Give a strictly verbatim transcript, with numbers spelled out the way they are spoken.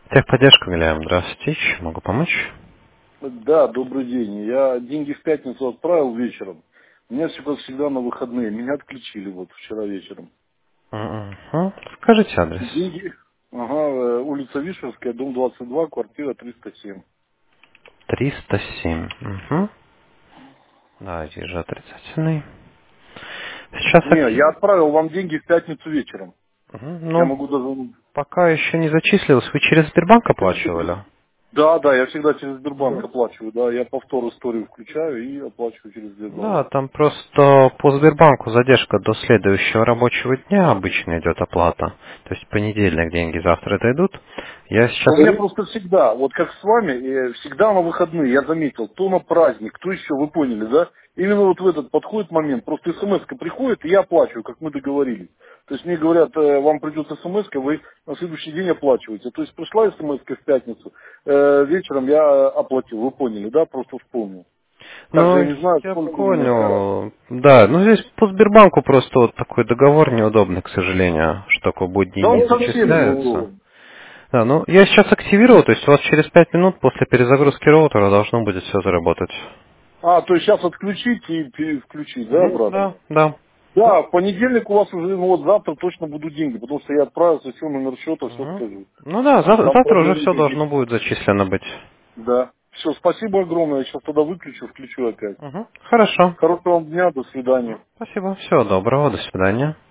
Техподдержка, Вильям, здравствуйте. Чем могу помочь? Да, добрый день. Я деньги в пятницу отправил вечером. У меня все как всегда на выходные. Меня отключили вот вчера вечером. Угу. Скажите адрес. Деньги. Ага, э, улица Вишерская, дом двадцать два, квартира триста семь. триста семь. Угу. Да, вижу отрицательный. Сейчас Не, я актив... отправил вам деньги в пятницу вечером. Мгм. Я Ну, могу даже... пока еще не зачислилось. Вы через Сбербанк через- оплачивали? Да, да, я всегда через Сбербанк Мгм. оплачиваю. Да, я повтор историю включаю и оплачиваю через Сбербанк. Да, там просто по Сбербанку задержка до следующего рабочего дня обычно идет оплата. То есть в понедельник деньги завтра дойдут. Я У меня сейчас... просто всегда, вот как с вами, э, всегда на выходные, я заметил, то на праздник, то еще, вы поняли, да? Именно вот в этот подходит момент, просто смс приходит, и я оплачиваю, как мы договорились. То есть мне говорят, э, вам придет смс, вы на следующий день оплачиваете. То есть пришла смс в пятницу, э, вечером я оплатил, вы поняли, да? Просто вспомнил. Также Ну, я не знаю, я сколько у меня сейчас. понял. Да, ну здесь по Сбербанку просто вот такой договор неудобный, к сожалению, что такой будний Да он не совсем зачисляются. неудобен. Да, ну я сейчас активировал, то есть у вас через пять минут после перезагрузки роутера должно будет все заработать. А, то есть сейчас отключить и переключить, да, Мгм, обратно? да, да. Да, в понедельник у вас уже, ну вот завтра точно будут деньги, потому что я отправился, все, номер счета, все Мгм. скажу. Ну да, за- Там завтра уже проблем все никаких. должно будет зачислено быть. Да. Все, спасибо огромное, я сейчас тогда выключу, включу опять. Мгм. Хорошо. Хорошего вам дня, до свидания. Мгм. Спасибо. Всего доброго. До свидания.